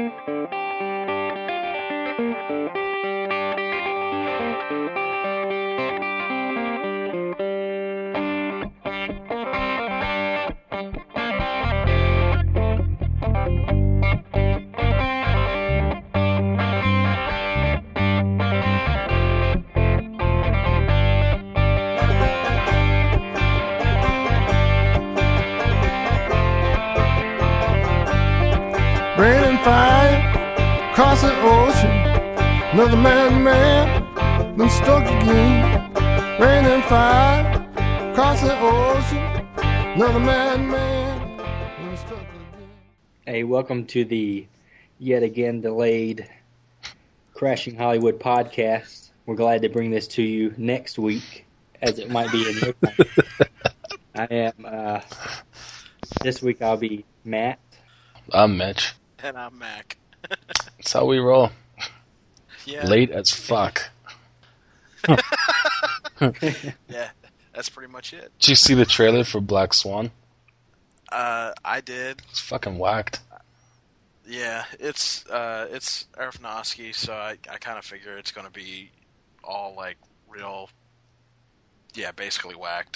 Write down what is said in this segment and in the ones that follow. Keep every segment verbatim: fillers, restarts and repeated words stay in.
Rain and fire across the ocean. Another madman been struck again. Rain and fire across the ocean. Another madman been struck again. Hey, welcome to the yet again delayed Crashing Hollywood podcast. We're glad to bring this to you next week, as it might be in your time. I am, uh, this week I'll be Matt. I'm Mitch. And I'm Mac. That's how we roll. Yeah. Late as fuck. Yeah, that's pretty much it. Did you see the trailer for Black Swan? Uh, I did. It's fucking whacked. Yeah, it's uh, it's Aronofsky, so I, I kind of figure it's going to be all like real. Yeah, basically whacked.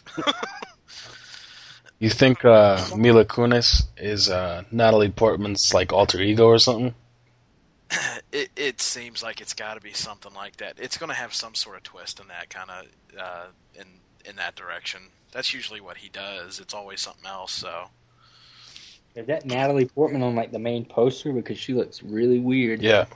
You think uh, Mila Kunis is uh, Natalie Portman's like alter ego or something? It it seems like it's got to be something like that. It's going to have some sort of twist in that kind of uh, in in that direction. That's usually what he does. It's always something else. So Is that Natalie Portman on like the main poster? Because she looks really weird. Yeah.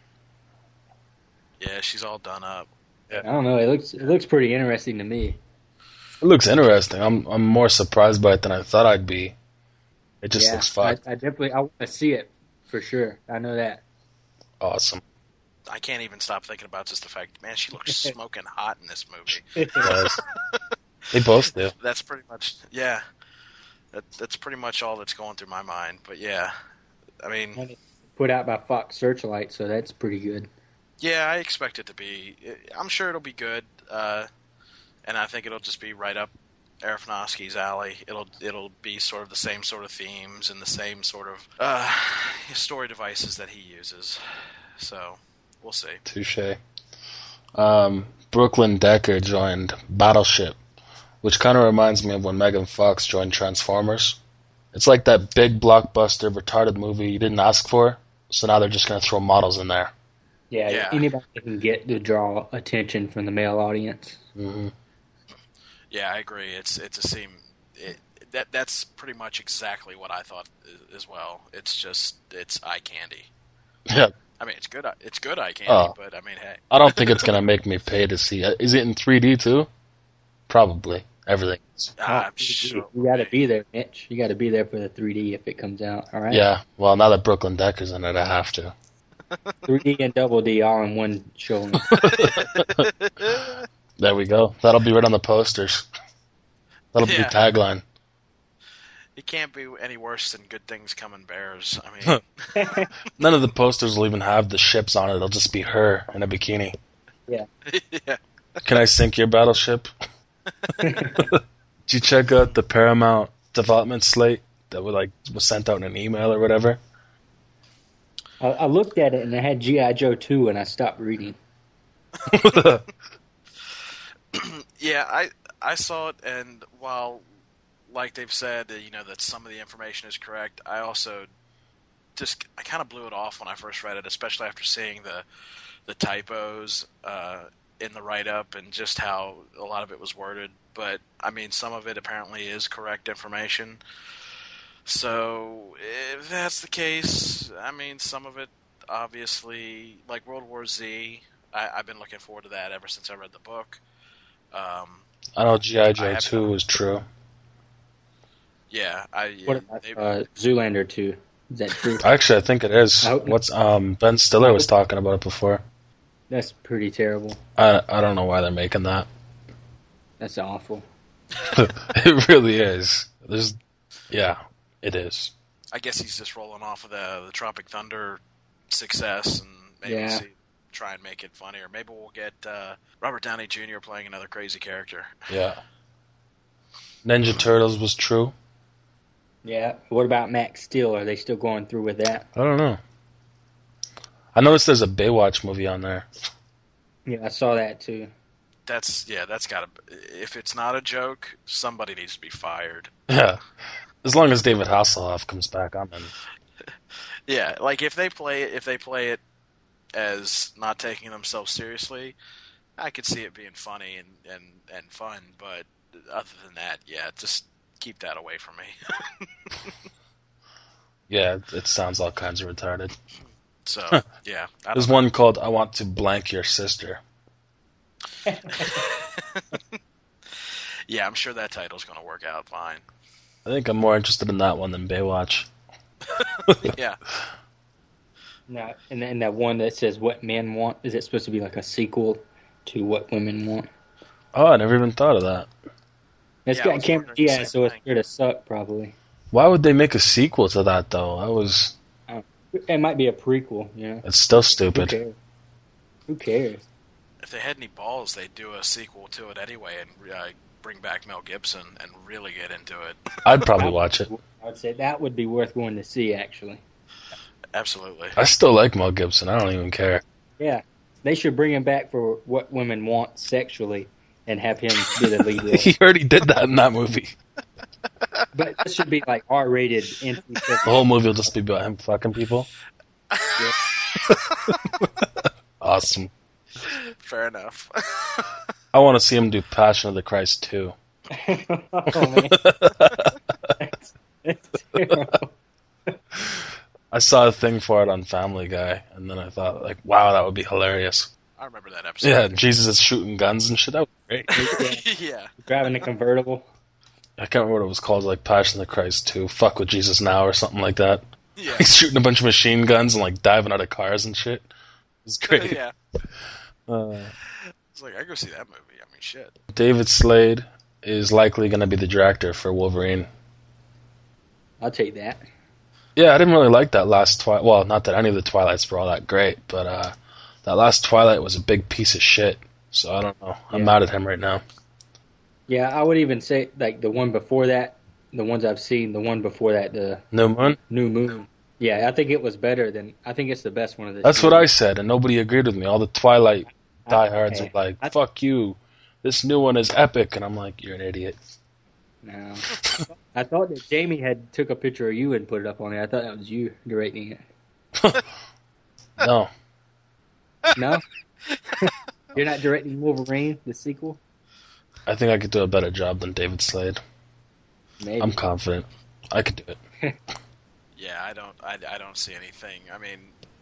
yeah, she's all done up. I don't know. It looks it looks pretty interesting to me. It looks interesting. I'm I'm more surprised by it than I thought I'd be. It just yeah, looks fun. I, I definitely I want to see it for sure. I know that. Awesome. I can't even stop thinking about just the fact, man, she looks smoking hot in this movie. It does. They both do. That's pretty much, yeah. That, that's pretty much all that's going through my mind. But yeah, I mean, Put out by Fox Searchlight, so that's pretty good. yeah, I expect it to be. I'm sure it'll be good, uh, and I think it'll just be right up Aronofsky's alley. It'll it'll be sort of the same sort of themes and the same sort of uh, story devices that he uses. So we'll see. Touche. Um, Brooklyn Decker joined Battleship, which kind of reminds me of when Megan Fox joined Transformers. It's like that big blockbuster retarded movie you didn't ask for, so now they're just going to throw models in there. Yeah, Yeah. anybody can get to draw attention from the male audience. Mm-hmm. Yeah, I agree. It's it's a seem it, that that's pretty much exactly what I thought as well. It's just it's eye candy. Yeah. I mean, it's good. It's good eye candy, Oh. but I mean, hey, I don't think it's going to make me pay to see it. Is it in three D too? Probably. Everything. I'm Oh, sure. you got to be there, Mitch. You got to be there for the three D if it comes out. All right. Yeah. Well, now that Brooklyn Decker's in it, I have to. three D and double D all in one showing. There we go. That'll be right on the posters. That'll Yeah. be tagline. It can't be any worse than Good Things Come in Bears. I mean, None of the posters will even have the ships on it. It'll just be her in a bikini. Yeah. yeah. Can I sink your battleship? Did you check out the Paramount development slate that was like was sent out in an email or whatever? I, I looked at it and it had G I. Joe two, and I stopped reading. Yeah, I I saw it, and while, like they've said, you know, that some of the information is correct, I also just I kind of blew it off when I first read it, especially after seeing the the typos uh, in the write up and just how a lot of it was worded. But I mean, some of it apparently is correct information. So if that's the case, I mean, some of it obviously, like World War Z, I, I've been looking forward to that ever since I read the book. Um, I know G I. I Joe have two not. was true. yeah, I What about they- uh, Zoolander two? Is that true? Actually, I think it is. I hope- What's um Ben Stiller was talking about it before. That's pretty terrible. I I don't know why they're making that. That's awful. It really is. There's, yeah, it is. I guess he's just rolling off of the the Tropic Thunder success and maybe Yeah. see, try and make it funnier. Maybe we'll get uh, Robert Downey Junior playing another crazy character. Yeah. Ninja Turtles was true. Yeah. What about Max Steel? Are they still going through with that? I don't know. I noticed there's a Baywatch movie on there. Yeah, I saw that too. That's yeah, that's gotta. If it's not a joke, somebody needs to be fired. Yeah. As long as David Hasselhoff comes back, I'm in. Yeah, like if they play it, if they play it as not taking themselves seriously, I could see it being funny and, and, and fun. But other than that, yeah, just keep that away from me. Yeah, it sounds all kinds of retarded. So yeah, I There's don't know. one called "I Want to Blank Your Sister." Yeah, I'm sure that title's going to work out fine. I think I'm more interested in that one than Baywatch. Yeah. Now, and then that one that says "What Men Want," is it supposed to be like a sequel to "What Women Want"? Oh, I never even thought of that. It's Yeah, I got was Cameron wondering the Diaz, same so it's thing. sure to suck probably. Why would they make a sequel to that though? I was. It might be a prequel, you know. It's still Who stupid. cares? Who cares? If they had any balls, they'd do a sequel to it anyway and uh, bring back Mel Gibson and really get into it. I'd probably watch it. I would say that would be worth going to see, actually. Absolutely. I still like Mel Gibson. I don't even care. Yeah, they should bring him back for What Women Want sexually and have him be the lead role. He already did that in that movie. But this should be like R-rated. N C The whole movie will just be about him fucking people. Awesome. Fair enough. I want to see him do Passion of the Christ too. Oh, man. That's, that's terrible. I saw a thing for it on Family Guy, and then I thought, like, wow, that would be hilarious. I remember that episode. Yeah, Jesus is shooting guns and shit. That was great. Yeah. Driving a convertible. I can't remember what it was called, like Passion of the Christ two, Fuck with Jesus Now, or something like that. Yeah. He's shooting a bunch of machine guns and like diving out of cars and shit. It was great. Yeah. Uh, It's like, I go see that movie. I mean, shit. David Slade is likely going to be the director for Wolverine. I'll take that. Yeah, I didn't really like that last Twilight. Well, not that any of the Twilights were all that great, but uh, that last Twilight was a big piece of shit. So I don't know. I'm Yeah. mad at him right now. Yeah, I would even say like the one before that, the ones I've seen, the one before that, the No Moon? New Moon. Yeah, I think it was better than. I think it's the best one of the. That's what I said, and nobody agreed with me. All the Twilight diehards Okay. are like, I- fuck you. This new one is epic. And I'm like, you're an idiot. No, I thought that Jamie had took a picture of you and put it up on there. I thought that was you directing it. No. No, you're not directing Wolverine, the sequel. I think I could do a better job than David Slade. Maybe. I'm confident. I could do it. Yeah, I don't, I, I don't see anything. I mean,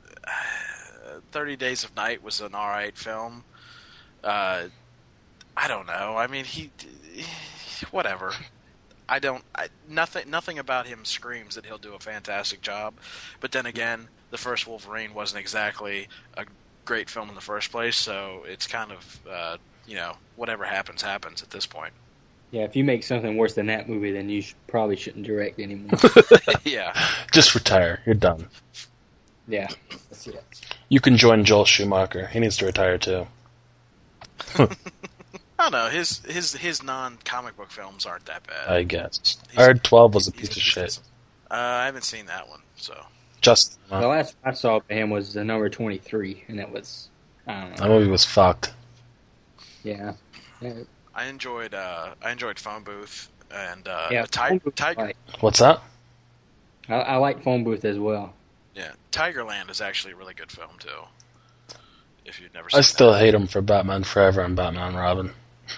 Thirty Days of Night was an all right film. Uh, I don't know. I mean, he, whatever. I don't. I, nothing. Nothing about him screams that he'll do a fantastic job. But then again, the first Wolverine wasn't exactly a great film in the first place, so it's kind of, uh, you know, whatever happens, happens at this point. Yeah, if you make something worse than that movie, then you sh- probably shouldn't direct anymore. Yeah. Just retire. You're done. Yeah, that's it. You can join Joel Schumacher. He needs to retire too. I don't know. His his his non comic book films aren't that bad. I guess. He's- I heard twelve was a he's piece of shit. Uh, I haven't seen that one, so. Just The uh, last I saw of him was the number twenty-three, and that was I don't that know. movie was fucked. Yeah, yeah. I enjoyed uh, I enjoyed Phone Booth and uh, yeah Ti- Phone Booth, Tiger. like, What's that? I, I like Phone Booth as well. Yeah, Tigerland is actually a really good film too. If you've never seen I still that. hate him for Batman Forever and Batman Robin.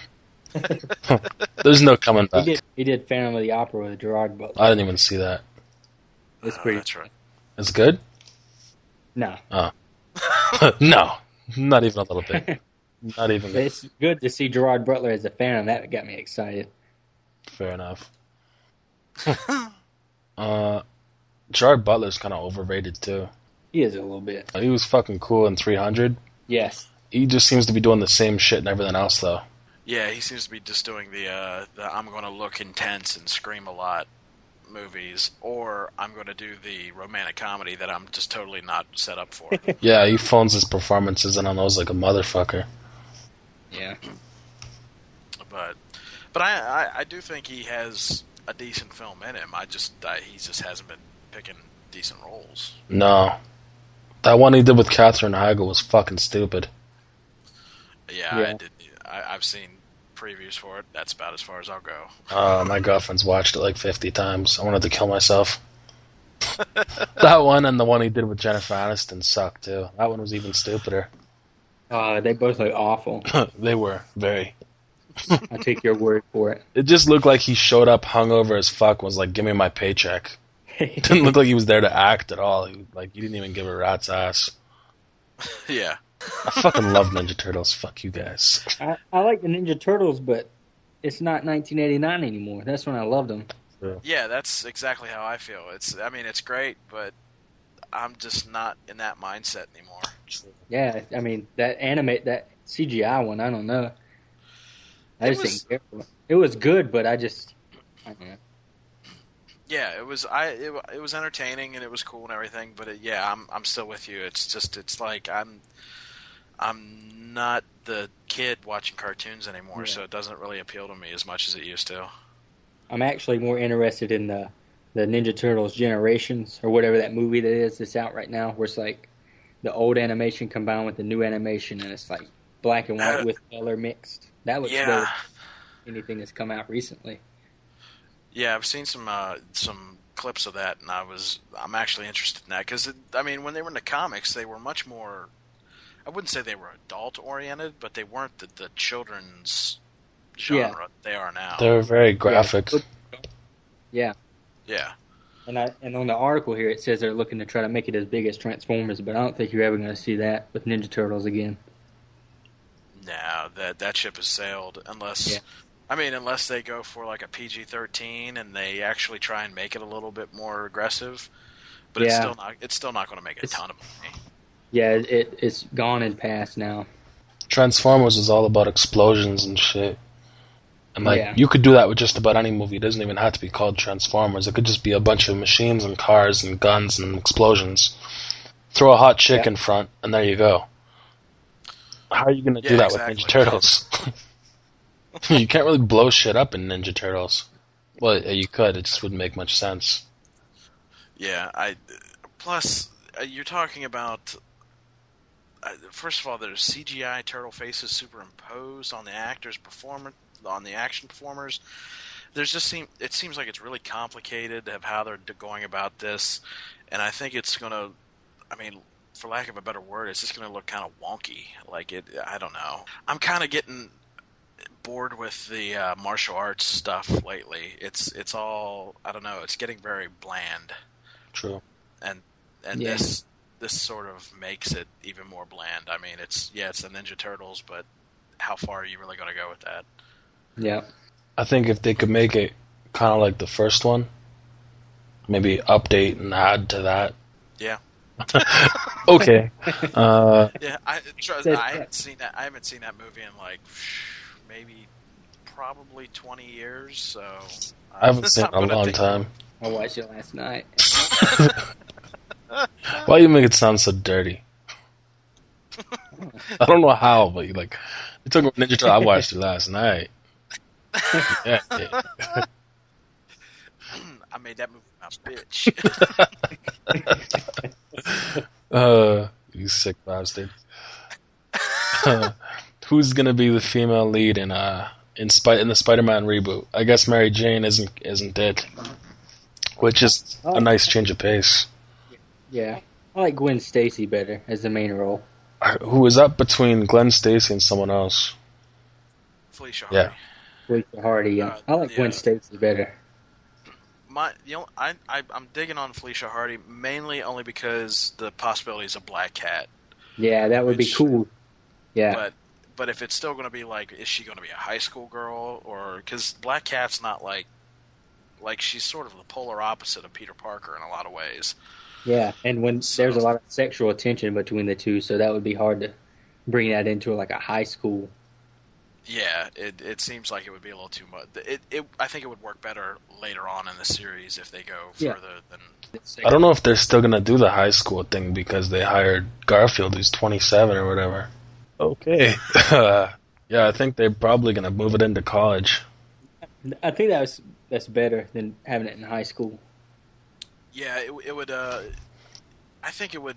There's no coming He back. did he did Phantom of the Opera with Gerard Butler. I didn't even see that. It's Uh, pretty. that's right. It's good? No, No. Not even a little bit. Not even but it's good to see Gerard Butler as a Phantom. That got me excited. fair enough. uh, Gerard Butler's kind of overrated too. He is a little bit. He was fucking cool in three hundred. Yes. He just seems to be doing the same shit and everything else though. Yeah, he seems to be just doing the, uh, the I'm going to look intense and scream a lot movies, or I'm going to do the romantic comedy that I'm just totally not set up for. Yeah, he phones his performances in on those like a motherfucker. Yeah. but but I, I, I do think he has a decent film in him. I just I, he just hasn't been picking decent roles. No. That one he did with Katherine Heigl was fucking stupid. Yeah, Yeah. I did. I, I've seen previews for it. That's about as far as I'll go. Uh, my girlfriend's watched it like fifty times. I wanted to kill myself. That one and the one he did with Jennifer Aniston sucked too. That one was even stupider. Uh, they both look awful. They were very. I take your word for it. It just looked like he showed up hungover as fuck. Was like, "Give me my paycheck." It didn't look like he was there to act at all. He, like he didn't even give a rat's ass. Yeah. I fucking love Ninja Turtles. Fuck you guys. I, I like the Ninja Turtles, but it's not nineteen eighty-nine anymore. That's when I loved them. Yeah, that's exactly how I feel. It's. I mean, it's great, but I'm just not in that mindset anymore. Yeah, I mean that animate that C G I one. I don't know. I It just was- didn't care for it. It was good, but I just I don't know. Yeah, it was. I. It, it was entertaining and it was cool and everything. But it, yeah, I'm. I'm still with you. It's just. It's like I'm. I'm not the kid watching cartoons anymore, Yeah. so it doesn't really appeal to me as much as it used to. I'm actually more interested in the the Ninja Turtles Generations or whatever that movie that is that's out right now, where it's like the old animation combined with the new animation, and it's like black and white Uh, with color mixed. That looks Yeah. better than anything that's come out recently. Yeah, I've seen some uh, some clips of that, and I was I'm actually interested in that because I mean, when they were in the comics, they were much more. I wouldn't say they were adult oriented, but they weren't the, the children's genre they are now. They were very graphic. Yeah. Yeah, And I and on the article here it says they're looking to try to make it as big as Transformers, but I don't think you're ever going to see that with Ninja Turtles again. no, that that ship has sailed. Unless, Yeah. I mean, unless they go for like a P G thirteen and they actually try and make it a little bit more aggressive. But it's Yeah. still not. It's still not going to make a It's- ton of money. Yeah, it it's gone and past now. Transformers is all about explosions and shit. And like Yeah. you could do that with just about any movie. It doesn't even have to be called Transformers. It could just be a bunch of machines and cars and guns and explosions. Throw a hot chick Yeah. in front, and there you go. How are you going to do Yeah, that exactly. with Ninja Turtles? You can't really blow shit up in Ninja Turtles. Well, yeah, you could. It just wouldn't make much sense. Yeah, I. Plus, uh, you're talking about. Uh, first of all, there's C G I turtle faces superimposed on the actors' performance, on the action performers. There's just seem it seems like it's really complicated of how they're d- going about this, and I think it's gonna. I mean, for lack of a better word, it's just gonna look kind of wonky. Like it. I don't know. I'm kind of getting bored with the uh, martial arts stuff lately. It's it's all I don't know. It's getting very bland. True. and and Yeah. this this sort of makes it even more bland. I mean, it's yeah, it's the Ninja Turtles, but how far are you really going to go with that? Yeah. I think if they could make it kind of like the first one, maybe update and add to that. Yeah, Okay. Uh, yeah. I trust, Says- I haven't seen that. I haven't seen that movie in like maybe probably twenty years. So uh, I haven't seen it in a I'm gonna long think- time. I watched it last night. Why you make it sound so dirty? I don't know how, but you like you talking about Ninja Turtle. I watched it last night. Yeah, yeah. I made that movie my bitch. Uh, you sick bastard. Uh, who's gonna be the female lead in uh in Spi- in the Spider-Man reboot? I guess Mary Jane isn't isn't it, which is a nice change of pace. Yeah. I like Gwen Stacy better as the main role. Who is up between Glenn Stacy and someone else? Felicia Yeah. Hardy. Felicia Hardy. Yeah. Uh, I like Gwen yeah. Stacy better. My, you know, I, I I'm digging on Felicia Hardy mainly only because the possibilities of Black Cat. Yeah, that would be Which- cool. Yeah. But but if it's still going to be like, is she going to be a high school girl or because Black Cat's not like like she's sort of the polar opposite of Peter Parker in a lot of ways. Yeah, and when So- there's a lot of sexual tension between the two, so that would be hard to bring that into like a high school. Yeah, it it seems like it would be a little too much. It, it I think it would work better later on in the series if they go Yeah. further than. I don't know if they're still gonna do the high school thing because they hired Garfield, who's twenty-seven or whatever. Okay. Yeah, I think they're probably gonna move it into college. I think that was that's better than having it in high school. Yeah, it, it would. Uh, I think it would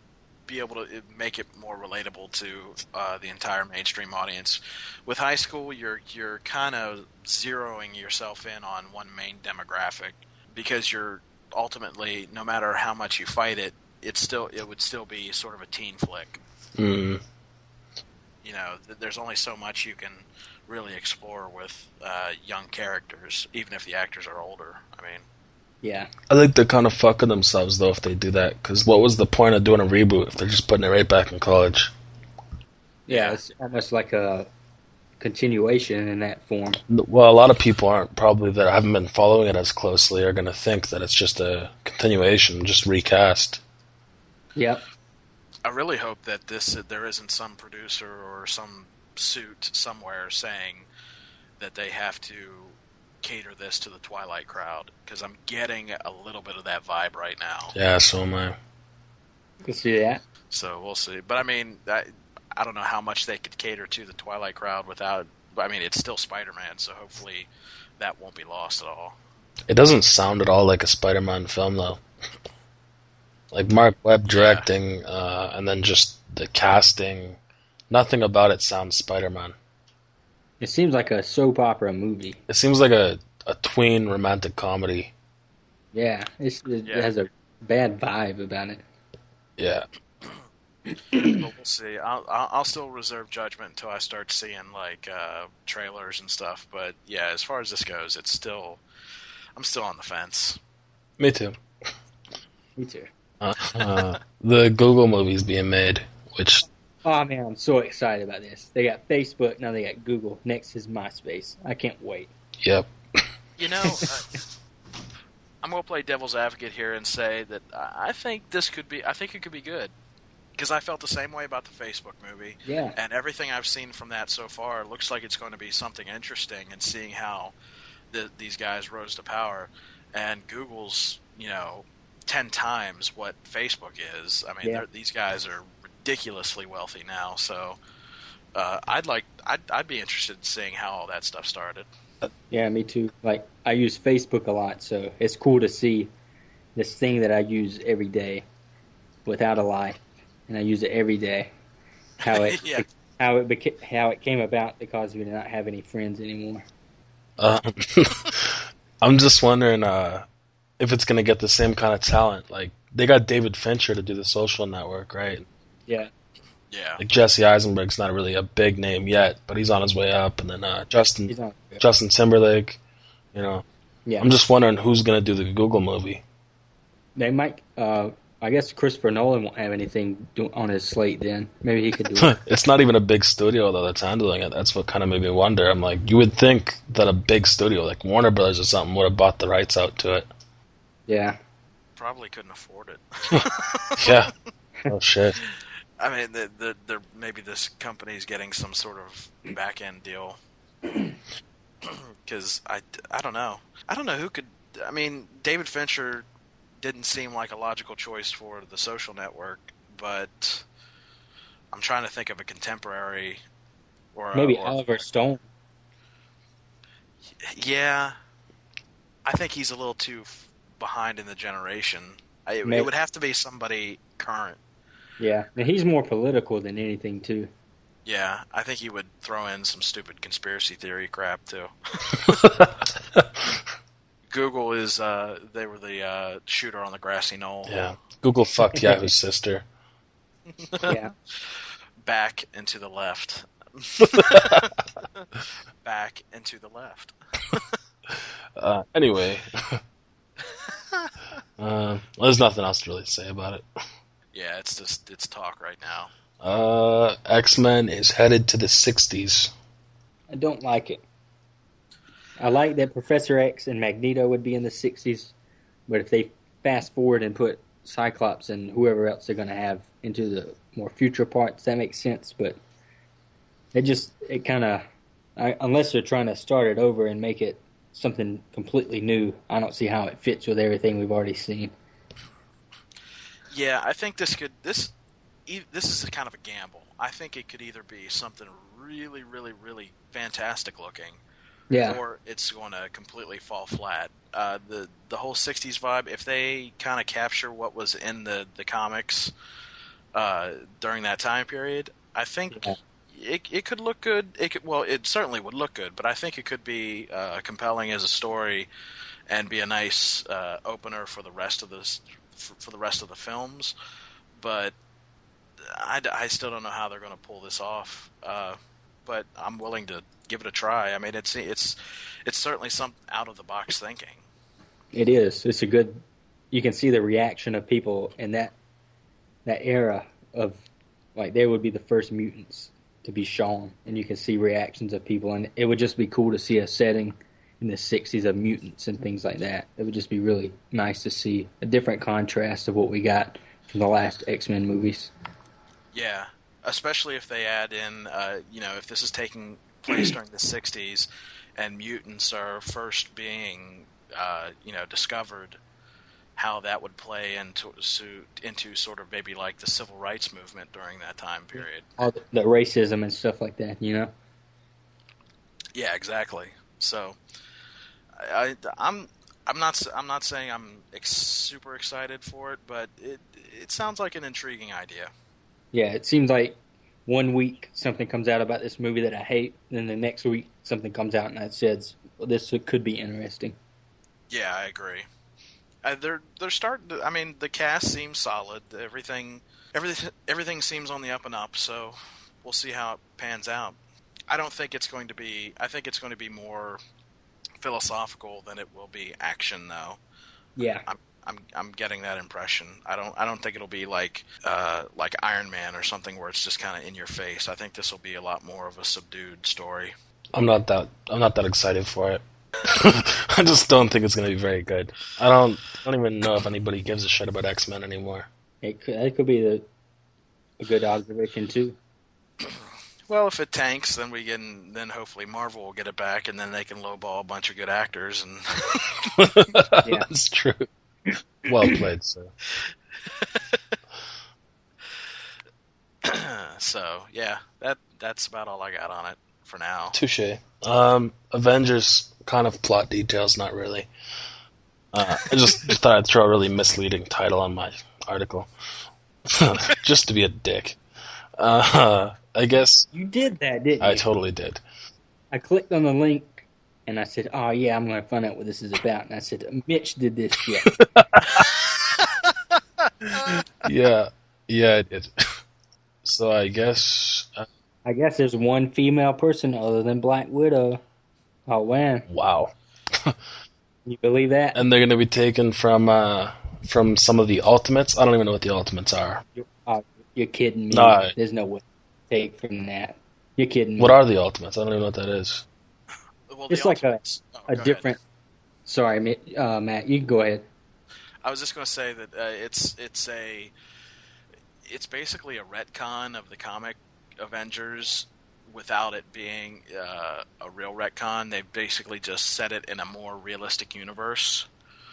be able to make it more relatable to uh, the entire mainstream audience. With high school, you're you're kind of zeroing yourself in on one main demographic because you're ultimately, no matter how much you fight it, it's still it would still be sort of a teen flick. Mm. You know, th- there's only so much you can really explore with uh, young characters, even if the actors are older. I mean, Yeah. I think they're kind of fucking themselves, though, if they do that. Because what was the point of doing a reboot if they're just putting it right back in college? Yeah, it's almost like a continuation in that form. Well, a lot of people aren't probably that haven't been following it as closely are going to think that it's just a continuation, just recast. Yep. I really hope that this there isn't some producer or some suit somewhere saying that they have to cater this to the Twilight crowd, because I'm getting a little bit of that vibe right now. Yeah, so am I. Can see that. So we'll see. But I mean, I, I don't know how much they could cater to the Twilight crowd without. I mean, it's still Spider-Man, so hopefully that won't be lost at all. It doesn't sound at all like a Spider-Man film, though. Like Mark Webb directing, yeah. uh, and then just the casting. Nothing about it sounds Spider-Man. It seems like a soap opera movie. It seems like a, a tween romantic comedy. Yeah, it's, it Yeah. has a bad vibe about it. Yeah. But we'll see. I'll, I'll I'll still reserve judgment until I start seeing like uh, trailers and stuff. But yeah, as far as this goes, it's still I'm still on the fence. Me too. Me too. Uh, uh, the Google movie's being made, which Oh man, I'm so excited about this. They got Facebook, now they got Google. Next is MySpace. I can't wait. yep. You know, uh, I'm gonna play devil's advocate here and say that I think this could be. I think it could be good because I felt the same way about the Facebook movie. Yeah. And everything I've seen from that so far looks like it's going to be something interesting. And seeing how the, these guys rose to power, and Google's, you know, ten times what Facebook is. I mean, Yeah. these guys are ridiculously wealthy now. So uh, I'd like, I'd, I'd be interested in seeing how all that stuff started. Yeah, me too. Like, I use Facebook a lot, so it's cool to see this thing that I use every day without a lie, and I use it every day. How it Yeah. how it beca- how it came about because we did not have any friends anymore. Um, I'm just wondering uh, if it's going to get the same kind of talent. Like, they got David Fincher to do The Social Network, right? Yeah. Yeah. Like, Jesse Eisenberg's not really a big name yet, but he's on his way up. And then uh, Justin He's on. Justin Timberlake, you know. Yeah. I'm just wondering who's going to do the Google movie. They might. Uh, I guess Christopher Nolan won't have anything do- on his slate then. Maybe he could do it. It's not even a big studio, though, that's handling it. That's what kind of made me wonder. I'm like, you would think that a big studio, like Warner Brothers or something, would have bought the rights out to it. Yeah. Probably couldn't afford it. Yeah. Oh, shit. I mean, the, the, the, maybe this company's getting some sort of back end deal. Because I, I don't know. I don't know who could. I mean, David Fincher didn't seem like a logical choice for The Social Network, but I'm trying to think of a contemporary. Or a, Maybe or, Oliver Stone. Yeah. I think he's a little too behind in the generation. I, it, Maybe. it would have to be somebody current. Yeah, and he's more political than anything too. Yeah, I think he would throw in some stupid conspiracy theory crap too. Google is, uh, they were the uh, shooter on the grassy knoll. Yeah. Google fucked Yahoo's sister. Yeah. Back and to the left. Back and to the left. Uh, anyway. uh, well, there's nothing else to really say about it. Yeah, it's just, it's talk right now. Uh, X-Men is headed to the sixties. I don't like it. I like that Professor X and Magneto would be in the sixties, but if they fast forward and put Cyclops and whoever else they're going to have into the more future parts, that makes sense. But it just, it kind of, unless they're trying to start it over and make it something completely new, I don't see how it fits with everything we've already seen. Yeah, I think this could, this, this is a kind of a gamble. I think it could either be something really, really, really fantastic looking, Yeah. or it's going to completely fall flat. Uh, the the whole sixties vibe, if they kind of capture what was in the, the comics, uh, during that time period, I think Yeah. it it could look good. It could, well, it certainly would look good, but I think it could be uh, compelling as a story and be a nice uh, opener for the rest of this for, for the rest of the films. But I, I still don't know how they're going to pull this off. Uh, but I'm willing to give it a try. I mean, it's it's it's certainly some out of the box thinking. It is. It's a good. You can see the reaction of people in that that era of like they would be the first mutants to be shown, and you can see reactions of people, and it would just be cool to see a setting in the sixties of mutants and things like that. It would just be really nice to see a different contrast of what we got from the last X-Men movies. Yeah, especially if they add in, uh, you know, if this is taking place during the sixties and mutants are first being, uh, you know, discovered, how that would play into into sort of maybe like the civil rights movement during that time period. All the, the racism and stuff like that, you know? Yeah, exactly. So, I, I I'm I'm not I'm not saying I'm ex- super excited for it, but it it sounds like an intriguing idea. Yeah, it seems like one week something comes out about this movie that I hate, and then the next week something comes out and that says, well, this could be interesting. Yeah, I agree. Uh, they're they're starting to. I mean, the cast seems solid. Everything everything everything seems on the up and up. So we'll see how it pans out. I don't think it's going to be. I think it's going to be more philosophical than it will be action, though. Yeah. I'm I'm I'm getting that impression. I don't I don't think it'll be like uh, like Iron Man or something where it's just kind of in your face. I think this will be a lot more of a subdued story. I'm not that I'm not that excited for it. I just don't think it's going to be very good. I don't I don't even know if anybody gives a shit about X-Men anymore. It could, it could be the, a good observation, too. Well, if it tanks, then we can. Then hopefully Marvel will get it back, and then they can lowball a bunch of good actors. And Yeah. That's true. Well played, sir. So yeah, that that's about all I got on it for now. Touche. Um, Avengers kind of plot details, not really. Uh, I just, just thought I'd throw a really misleading title on my article, just to be a dick. Uh, I guess You did that, didn't I you? totally did. I clicked on the link, and I said, oh, yeah, I'm going to find out what this is about. And I said, Mitch did this shit. Yeah, yeah, I did. So I guess, uh, I guess there's one female person other than Black Widow. Oh, man. wow. You believe that? And they're going to be taken from uh, from some of the Ultimates. I don't even know what the Ultimates are. You're, oh, you're kidding me. No, I- There's no way to take from that. You're kidding me. What are the Ultimates? I don't even know what that is. Well, the It's like a, Ultimates- oh, a go ahead. different... Sorry, Mi- uh, Matt, you can go ahead. I was just going to say that uh, it's it's a it's basically a retcon of the comic Avengers without it being uh, a real retcon. They basically just set it in a more realistic universe.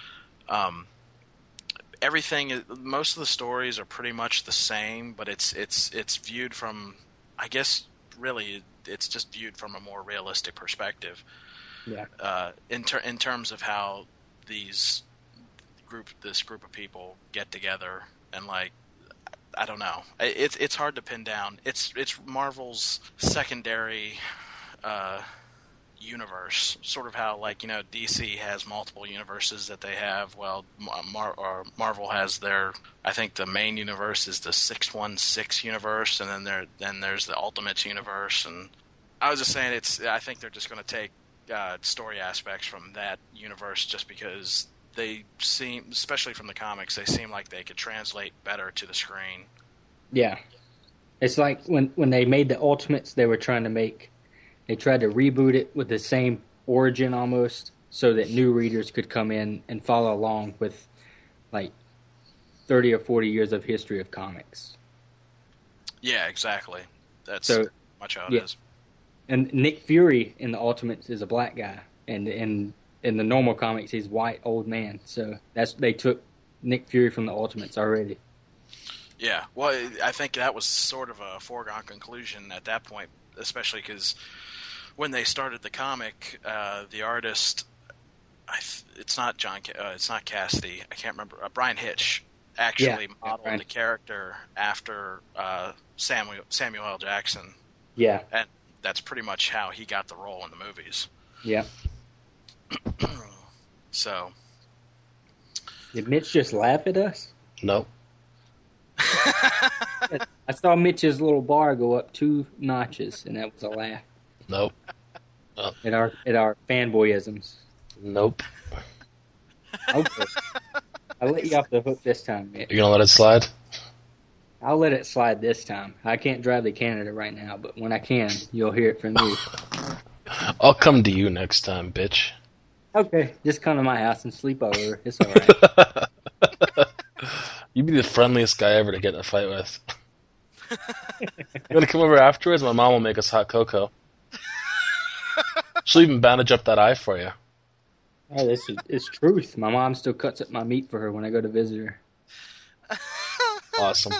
Um, everything, is- most of the stories are pretty much the same, but it's it's it's viewed from, I guess, really, it's just viewed from a more realistic perspective. Yeah. Uh, in ter- in terms of how these group this group of people get together and like I don't know, it's it's hard to pin down. It's it's Marvel's secondary uh, universe, sort of how like you know D C has multiple universes that they have. Well, Mar- or Marvel has their, I think the main universe is the six one six universe, and then there then there's the Ultimates universe. And I was just saying, it's I think they're just going to take uh, story aspects from that universe just because they seem, especially from the comics, they seem like they could translate better to the screen. Yeah. It's like when, when they made the Ultimates, they were trying to make, they tried to reboot it with the same origin almost, so that new readers could come in and follow along with like thirty or forty years of history of comics. Yeah, exactly. That's So, much how it yeah. is. And Nick Fury in the Ultimates is a black guy, and in in the normal comics he's a white old man. So that's they took Nick Fury from the Ultimates already. Yeah, well, I think that was sort of a foregone conclusion at that point, especially because when they started the comic, uh, the artist, I th- it's not John, uh, it's not Cassidy, I can't remember, uh, Brian Hitch actually Yeah, modeled right. the character after uh, Samuel Samuel L. Jackson, Yeah, and that's pretty much how he got the role in the movies. yeah. So, Did Mitch just laugh at us? Nope. I saw Mitch's little bar go up two notches, and that was a laugh Nope. at our at our fanboyisms. Nope. Okay, I'll let you off the hook this time, Mitch. You gonna let it slide? I'll let it slide this time. I can't drive to Canada right now, but when I can, you'll hear it from me. I'll come to you next time, bitch. Okay, just come to my house and sleep over. It's all right. You'd be the friendliest guy ever to get in a fight with. You want to come over afterwards? My mom will make us hot cocoa. She'll even bandage up that eye for you. Oh, this is it's truth. My mom still cuts up my meat for her when I go to visit her. Awesome.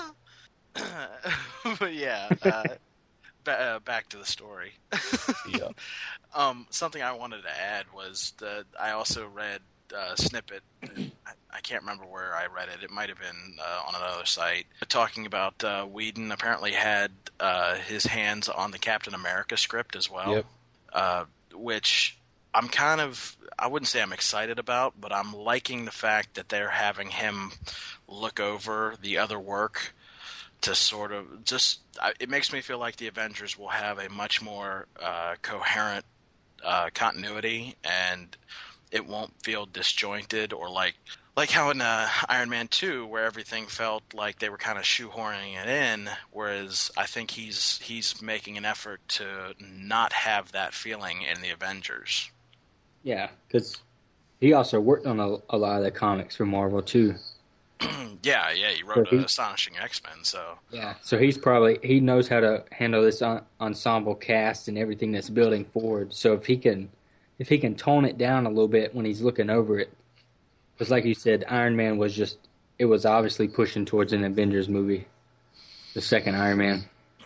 but yeah, uh, ba- uh, back to the story. Yeah. Um, something I wanted to add was that I also read a snippet. I, I can't remember where I read it. It might have been uh, on another site. Talking about uh, Whedon apparently had uh, his hands on the Captain America script as well. Yep. Uh, which I'm kind of, I wouldn't say I'm excited about, but I'm liking the fact that they're having him look over the other work to sort of just, it makes me feel like the Avengers will have a much more uh, coherent uh, continuity, and it won't feel disjointed or like like how in uh, Iron Man two, where everything felt like they were kind of shoehorning it in, whereas I think he's he's making an effort to not have that feeling in the Avengers. Yeah, because he also worked on a, a lot of the comics for Marvel too. yeah, yeah, he wrote So he- uh, Astonishing X-Men, so Yeah, so he's probably he knows how to handle this en- ensemble cast and everything that's building forward. So if he can, if he can tone it down a little bit when he's looking over it, because like you said, Iron Man was just it was obviously pushing towards an Avengers movie, the second Iron Man.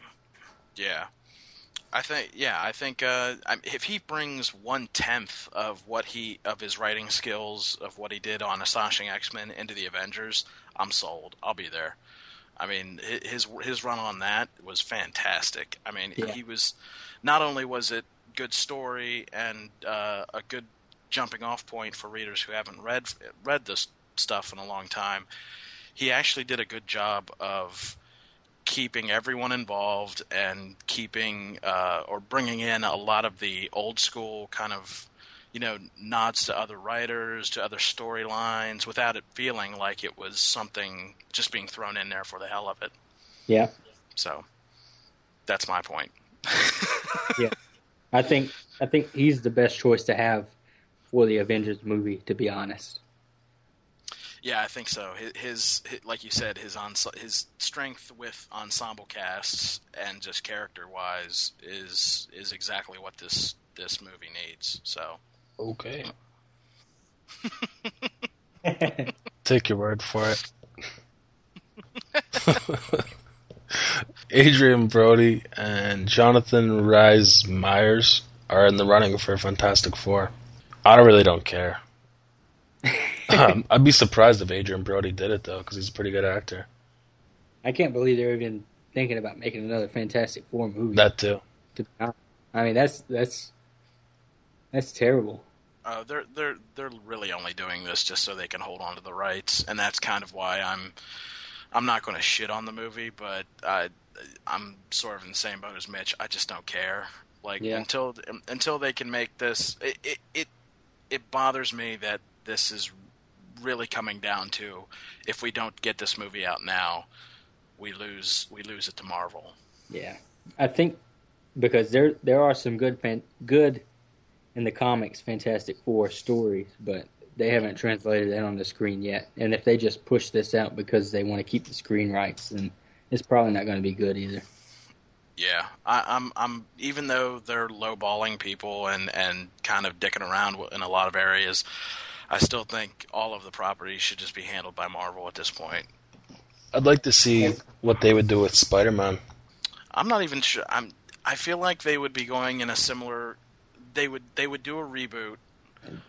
yeah. I think, yeah, I think uh, I- if he brings one tenth of what he of his writing skills of what he did on Astonishing X-Men into the Avengers, I'm sold. I'll be there. I mean, hi- his his run on that was fantastic. I mean, Yeah. he was not only was it good story and uh, a good jumping off point for readers who haven't read read this stuff in a long time. He actually did a good job of keeping everyone involved and keeping uh, or bringing in a lot of the old school kind of, you know, nods to other writers, to other storylines, without it feeling like it was something just being thrown in there for the hell of it. Yeah, So that's my point. yeah. I think I think he's the best choice to have for the Avengers movie. To be honest. Yeah, I think so. His, his, his like you said, his ens- his strength with ensemble casts and just character wise is is exactly what this this movie needs. So Okay. Take your word for it. Adrian Brody and Jonathan Rhys Meyers are in the running for Fantastic Four. I don't really don't care. um, I'd be surprised if Adrian Brody did it though, because he's a pretty good actor. I can't believe they're even thinking about making another Fantastic Four movie. That too. To be honest. I mean, that's that's that's terrible. uh, they're they're they're really only doing this just so they can hold on to the rights, and that's kind of why I'm I'm not going to shit on the movie, but I I'm sort of in the same boat as Mitch. I just don't care. Like Yeah. until until they can make this, it, it it it bothers me that this is really coming down to if we don't get this movie out now, we lose we lose it to Marvel. Yeah, I think because there there are some good fan, good in the comics Fantastic Four stories, but they haven't translated that on the screen yet. And if they just push this out because they want to keep the screen rights, then it's probably not going to be good either. Yeah, I, I'm. I'm. Even though they're lowballing people and, and kind of dicking around in a lot of areas, I still think all of the properties should just be handled by Marvel at this point. I'd like to see what they would do with Spider-Man. I'm not even sure. I'm. I feel like they would be going in a similar. They would. They would do a reboot,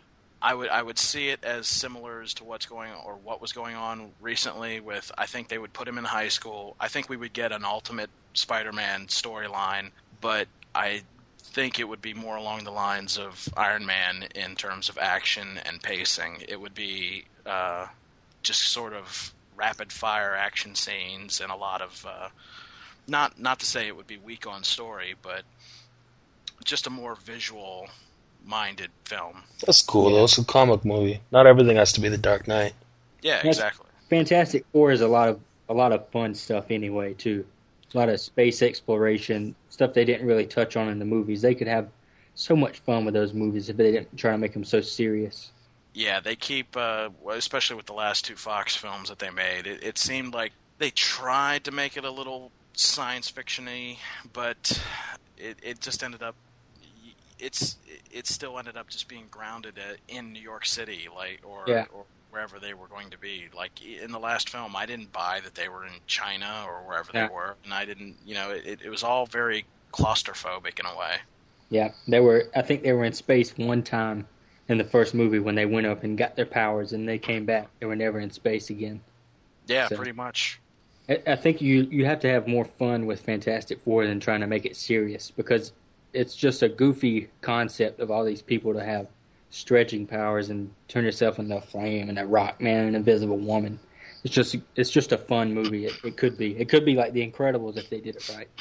I would I would see it as similar as to what's going or what was going on recently with, I think they would put him in high school. I think we would get an Ultimate Spider-Man storyline, but I think it would be more along the lines of Iron Man in terms of action and pacing. It would be uh, just sort of rapid fire action scenes and a lot of uh, not not to say it would be weak on story, but just a more visual minded film. That's cool, yeah. though. It's a comic movie. Not everything has to be The Dark Knight. Yeah, That's, exactly. Fantastic Four is a lot of a lot of fun stuff anyway, too. A lot of space exploration, stuff they didn't really touch on in the movies. They could have so much fun with those movies if they didn't try to make them so serious. Yeah, they keep, uh, especially with the last two Fox films that they made, it, it seemed like they tried to make it a little science fiction-y, but it, it just ended up It's it still ended up just being grounded in New York City, like or, yeah. or wherever they were going to be. Like in the last film, I didn't buy that they were in China or wherever yeah. they were, and I didn't, you know, it, it was all very claustrophobic in a way. Yeah, they were. I think they were in space one time in the first movie when they went up and got their powers, and they came back. They were never in space again. Yeah, so, pretty much. I, I think you you have to have more fun with Fantastic Four than trying to make it serious, because it's just a goofy concept of all these people to have stretching powers and turn yourself into a flame and a rock man and an invisible woman. It's just it's just a fun movie. It, it could be. It could be like The Incredibles if they did it right.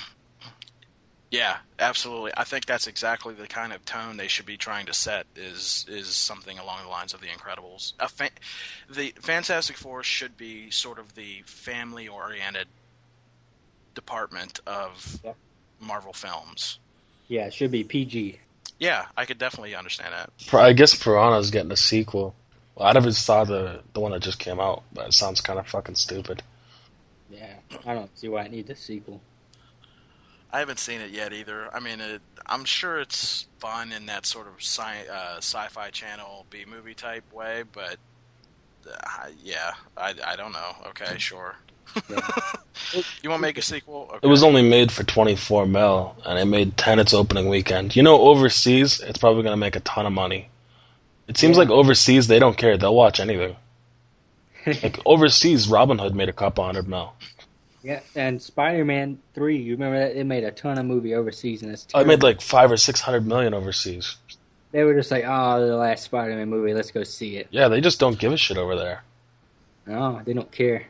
Yeah, absolutely. I think that's exactly the kind of tone they should be trying to set. Is is something along the lines of The Incredibles. A fa- the Fantastic Four should be sort of the family-oriented department of yep. Marvel films. Yeah, it should be P G. Yeah, I could definitely understand that. I guess Piranha's getting a sequel. Well, I never saw the the one that just came out, but it sounds kind of fucking stupid. Yeah, I don't see why it needs a sequel. I haven't seen it yet either. I mean, it, I'm sure it's fun in that sort of sci, uh, sci-fi channel B-movie type way, but uh, yeah, I, I don't know. Okay, sure. Yeah. You want to make a sequel? Okay. It was only made for twenty-four mil, and it made ten its opening weekend. You know, overseas, it's probably going to make a ton of money. It seems yeah. like overseas, they don't care. They'll watch anything. Like, overseas, Robin Hood made a couple hundred mil. Yeah, and Spider-Man three, you remember that? It made a ton of movie overseas, and it's oh, it made like five or six hundred million overseas. They were just like, oh, the last Spider-Man movie, let's go see it. Yeah, they just don't give a shit over there. No, they don't care.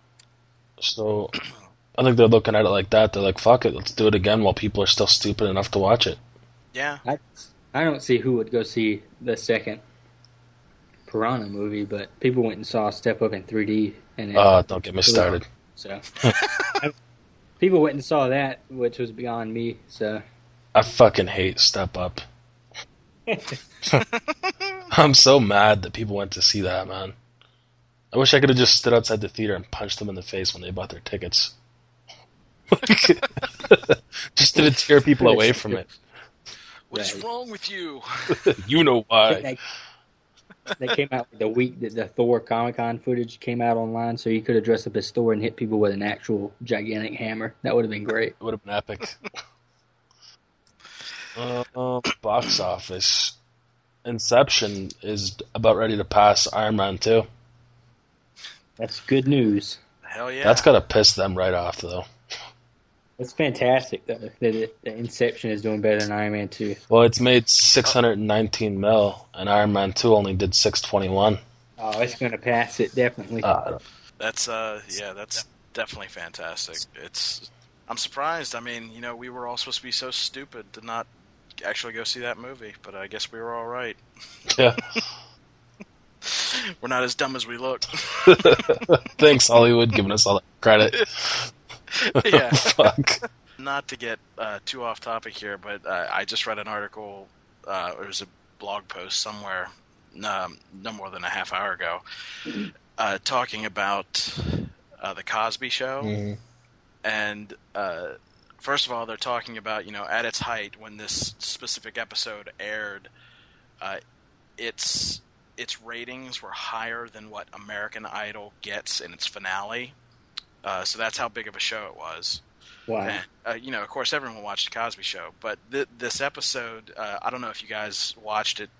So, I think they're looking at it like that. They're like, fuck it, let's do it again while people are still stupid enough to watch it. Yeah. I, I don't see who would go see the second Piranha movie, but people went and saw Step Up in three D. And Oh, uh, don't get me started. So, people went and saw that, which was beyond me, so. I fucking hate Step Up. I'm so mad that people went to see that, man. I wish I could have just stood outside the theater and punched them in the face when they bought their tickets. Just to deter people away from it. What's right. wrong with you? You know why. They, they came out the week that the Thor Comic-Con footage came out online, so you could have dressed up as Thor and hit people with an actual gigantic hammer. That would have been great. It would have been epic. uh, box office. Inception is about ready to pass Iron Man two. That's good news. Hell yeah. That's got to piss them right off, though. It's fantastic, though, that it, the Inception is doing better than Iron Man two. Well, it's made six hundred nineteen mil, and Iron Man two only did six twenty-one. Oh, it's going to pass it, definitely. Uh, that's, uh, yeah, that's definitely fantastic. It's, I'm surprised. I mean, you know, we were all supposed to be so stupid to not actually go see that movie, but I guess we were all right. Yeah. We're not as dumb as we look. Thanks, Hollywood, giving us all that credit. Yeah. Fuck. Not to get uh, too off topic here, but uh, I just read an article, uh, it was a blog post somewhere, um, no more than a half hour ago, uh, talking about uh, the Cosby Show. Mm-hmm. And uh, first of all, they're talking about, you know, at its height, when this specific episode aired, uh, it's... its ratings were higher than what American Idol gets in its finale. Uh, so that's how big of a show it was. Wow. And, uh, you know, of course, everyone watched The Cosby Show. But th- this episode, uh, I don't know if you guys watched it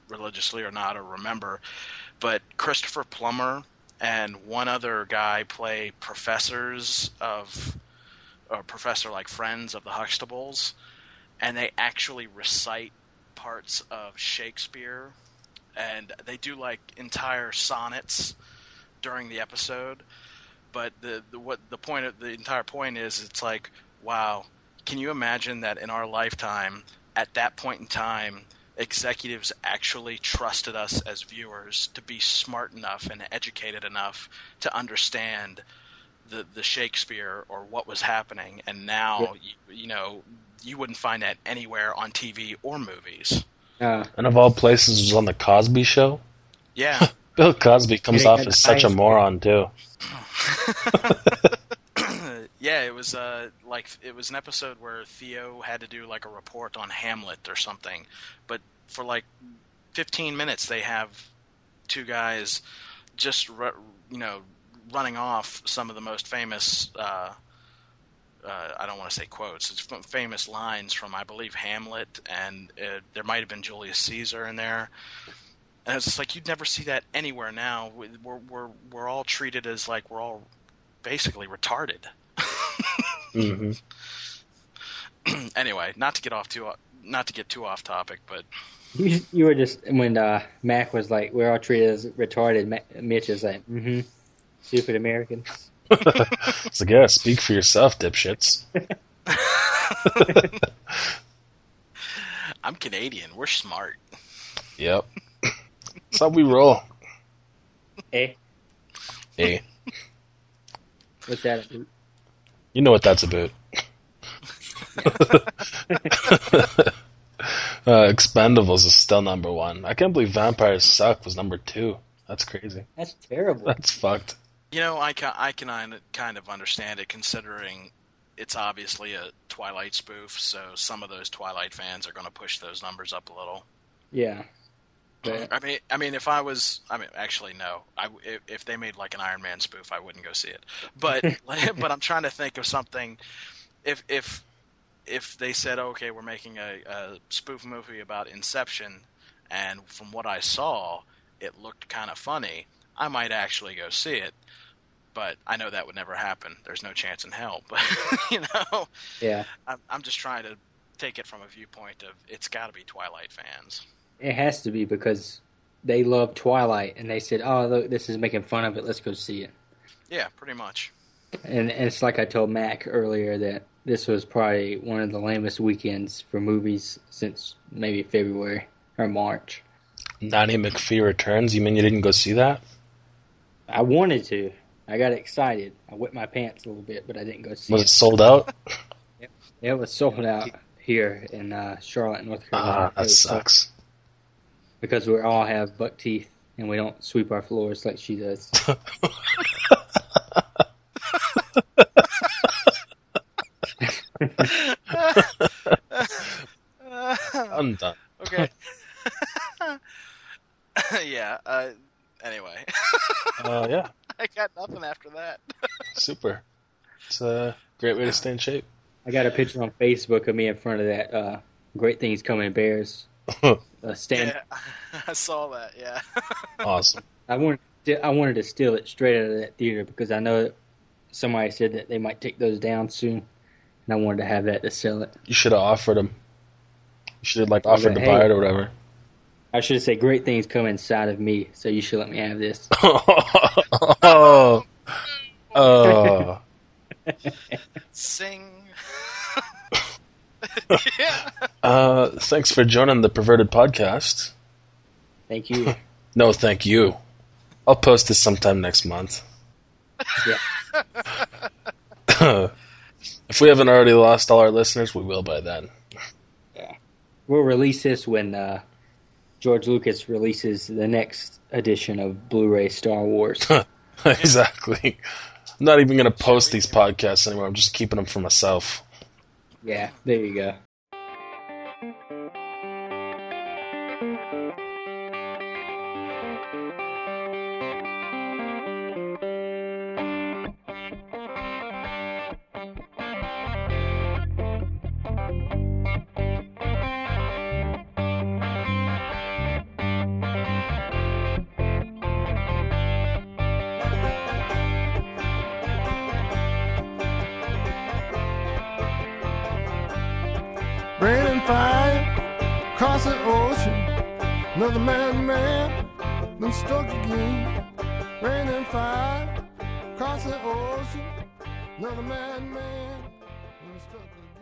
religiously or not or remember, but Christopher Plummer and one other guy play professors of, or professor like friends of the Huxtables, and they actually recite parts of Shakespeare, and they do like entire sonnets during the episode. But the, the what the point of the entire point is, it's like, wow, can you imagine that in our lifetime, at that point in time, executives actually trusted us as viewers to be smart enough and educated enough to understand the the Shakespeare or what was happening, and now Yeah. you, you know you wouldn't find that anywhere on T V or movies. Uh, And of all places, was on the Cosby Show. Yeah. Bill Cosby comes Yeah, off and as such a I- moron too. Yeah, it was uh like it was an episode where Theo had to do like a report on Hamlet or something, but for like fifteen minutes they have two guys just ru- you know running off some of the most famous uh, uh, I don't want to say quotes, it's f- famous lines from, I believe, Hamlet, and uh, there might have been Julius Caesar in there. And it's just like, you'd never see that anywhere now. We're we're we're all treated as like we're all basically retarded. hmm Anyway, not to get off too not to get too off topic, but you, you were just when uh, Mac was like, "We're all treated as retarded." Ma- Mitch is like, "Mm-hmm, stupid Americans." It's like, yeah, speak for yourself, dipshits. I'm Canadian. We're smart. Yep. That's how we roll. Eh, Hey, what's that? you know what that's about. uh, Expendables is still number one. I can't believe Vampires Suck was number two. That's crazy. That's terrible. That's fucked. You know, I can I can kind of understand it, considering it's obviously a Twilight spoof. So some of those Twilight fans are going to push those numbers up a little. Yeah. But, I mean, I mean, if I was, I mean, actually, no. I, if, if they made like an Iron Man spoof, I wouldn't go see it. But, but I'm trying to think of something. If if if they said, okay, we're making a, a spoof movie about Inception, and from what I saw, it looked kind of funny, I might actually go see it. But I know that would never happen. There's no chance in hell. But you know, yeah, I'm, I'm just trying to take it from a viewpoint of it's got to be Twilight fans. it has to be because they love Twilight, and they said, "Oh, look, this is making fun of it. Let's go see it." Yeah, pretty much. And, and it's like I told Mac earlier that this was probably one of the lamest weekends for movies since maybe February or March. Nanny McPhee Returns. You mean you didn't go see that? I wanted to. I got excited. I whipped my pants a little bit, but I didn't go see Was it. it sold out? It was sold out here in uh, Charlotte, North Carolina. Ah, It that was sold- sucks. Because we all have buck teeth and we don't sweep our floors like she does. I'm done. Okay. Yeah. Uh, anyway, Uh, yeah, I got nothing after that. super. It's a great way to stay in shape. I got a picture on Facebook of me in front of that uh, Great Things Coming Bears uh, stand. Yeah, I saw that. Yeah. Awesome. I wanted to, I wanted to steal it straight out of that theater because I know somebody said that they might take those down soon, and I wanted to have that to sell it. You should have offered him. You should have like offered to Hey. buy it or whatever. I should have said Great Things come inside of me, so you should let me have this. oh, oh. Sing. Yeah. Uh, thanks for joining the Perverted Podcast. Thank you. No, thank you. I'll post this sometime next month. Yeah. If we haven't already lost all our listeners, we will by then. We'll release this when uh, George Lucas releases the next edition of Blu-ray Star Wars. Exactly. I'm not even going to post these podcasts anymore. I'm just keeping them for myself. Yeah, there you go. across the ocean. Another man, man, done struck again. Rain and fire across the ocean. Another man, man, done struck again.